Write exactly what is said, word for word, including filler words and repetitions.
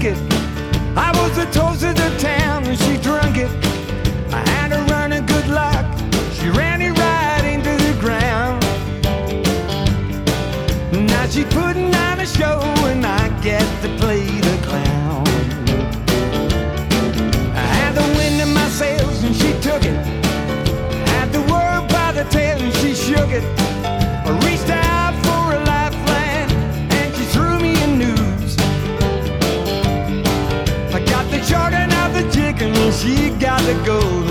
drunk it. I was the toast of the town and she drunk it. I had her running good luck. She ran it right into the ground. Now she's putting on a show and I get to play the clown. I had the wind in my sails and she took it. Had the world by the tail and she shook it. I reached out for a lifeline and she threw me a noose. I got the short end of the chicken and she got the gold.